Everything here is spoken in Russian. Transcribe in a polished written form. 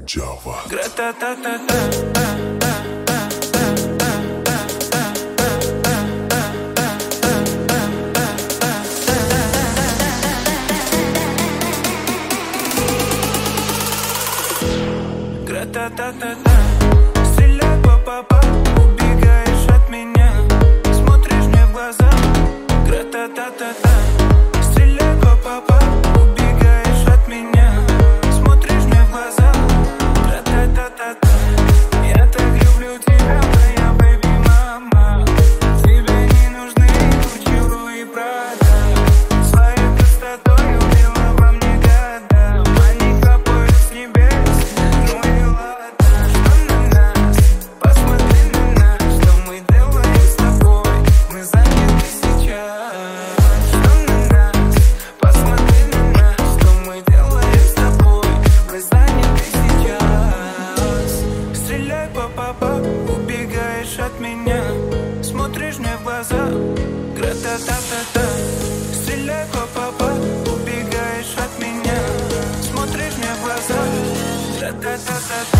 Java. Стреляй, па-па-па, убегаешь от меня, смотришь мне в глаза. Гра-та-та-та-та. Стреляй, па-па-па, убегаешь от меня, смотришь мне в глаза. Гра-та-та-та-та. Я так люблю тебя, моя бэби-мама. Тебе не нужны Гуччи, Луи, Прада. Своей красотой убила во мне года. Они капают с небес, ну и ладно. Что на нас? Посмотри на нас, что мы делаем с тобой. Мы заняты сейчас. Что на нас? Посмотри на нас, что мы делаем с тобой. Мы заняты сейчас. Стреляй, па-па-па, убегаешь от меня, смотришь мне в глаза. Гра-та-та-та-та. Стреляй, па-па-па, убегаешь от меня, смотришь мне в глаза. Гра-та-та-та-та.